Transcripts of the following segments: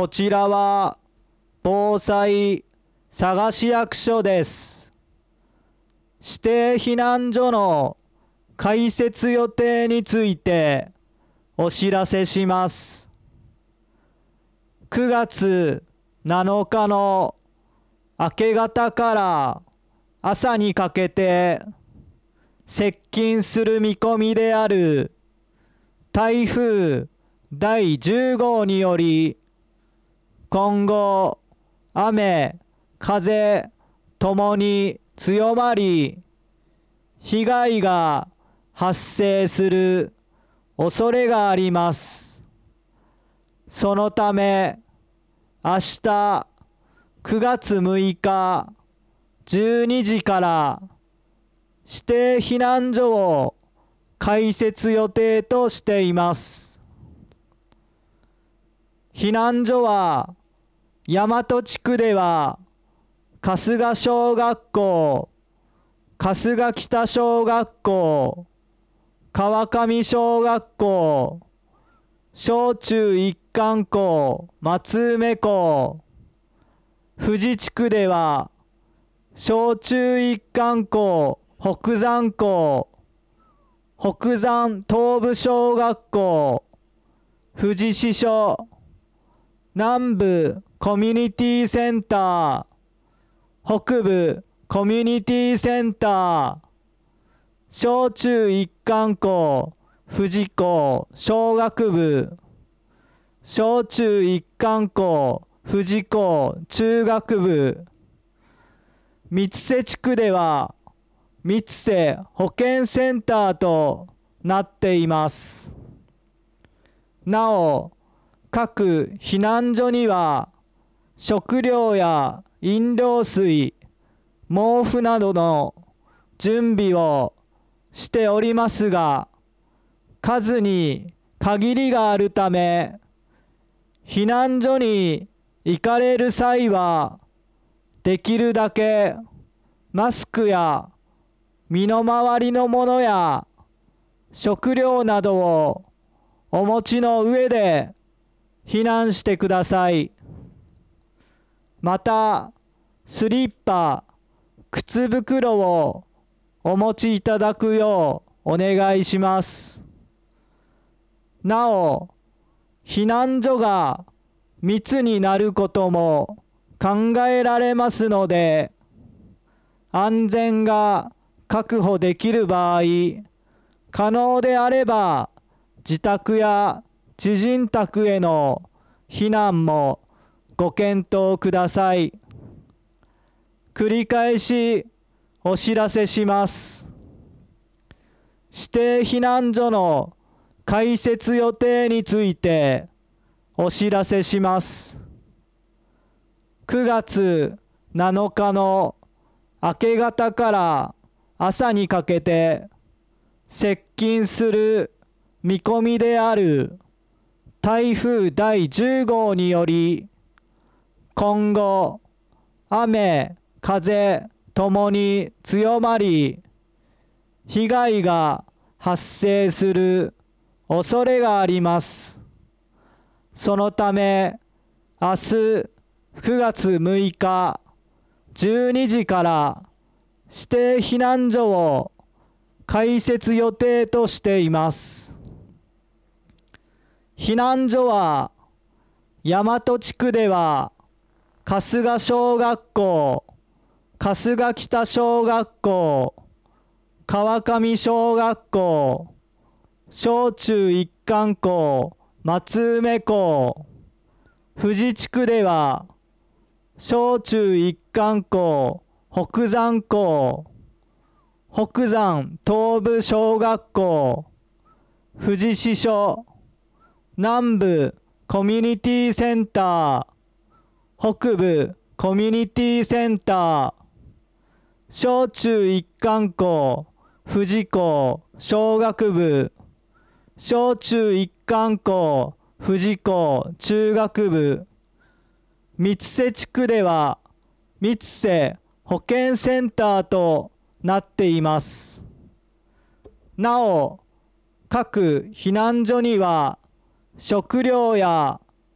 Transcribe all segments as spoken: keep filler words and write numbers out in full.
こちらは防災佐賀市役所です。指定避難所の開設予定についてお知らせします。くがつなのかの明け方から朝にかけて接近する見込みである台風だいじゅう号により、今後雨、風ともに強まり、被害が発生する恐れがあります。そのため、明日くがつむいかじゅうにじから指定避難所を開設予定としています。避難所は大和地区では春日小学校、春日北小学校、川上小学校、小中一貫校松梅校、富士地区では小中一貫校北山校、北山東部小学校、富士支所、南部コミュニティセンター、北部コミュニティセンター、小中一貫校富士校小学部、小中一貫校富士校中学部、三瀬地区では三瀬保健センターとなっています。なお、各避難所には食料や飲料水、毛布などの準備をしておりますが、数に限りがあるため、避難所に行かれる際は、できるだけマスクや身の回りのものや食料などをお持ちの上で避難してください。また、スリッパ、靴袋をお持ちいただくようお願いします。なお、避難所が密になることも考えられますので、安全が確保できる場合、可能であれば自宅や知人宅への避難もご検討ください。繰り返しお知らせします。指定避難所の開設予定についてお知らせします。くがつなのかの明け方から朝にかけて接近する見込みである台風だいじゅう号により、今後雨、風ともに強まり、被害が発生する恐れがあります。そのため、明日くがつむいかじゅうにじから指定避難所を開設予定としています。避難所は大和地区では春日小学校、春日北小学校、川上小学校、小中一貫校松梅校、富士地区では小中一貫校北山校、北山東部小学校、富士支所、南部コミュニティセンター、北部コミュニティセンター、小中一貫校富士校小学部、小中一貫校富士校中学部、三瀬地区では三瀬保健センターとなっています。なお、各避難所には食料や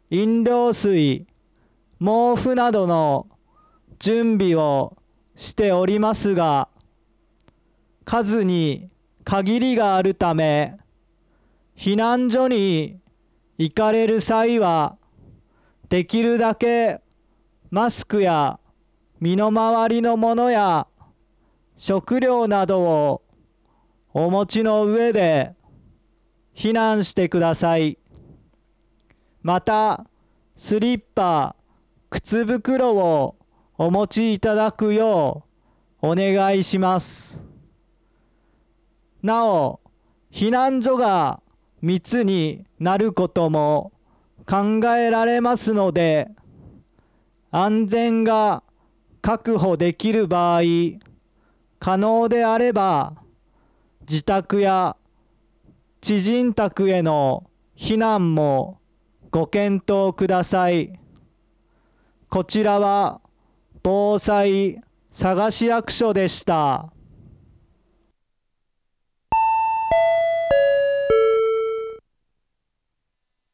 飲料水、毛布などの準備をしておりますが、数に限りがあるため、避難所に行かれる際は、できるだけマスクや身の回りのものや食料などをお持ちの上で避難してください。また、スリッパ、靴袋をお持ちいただくようお願いします。なお、避難所が密になることも考えられますので、安全が確保できる場合、可能であれば、自宅や知人宅への避難もご検討ください。こちらは防災佐賀市役所でした。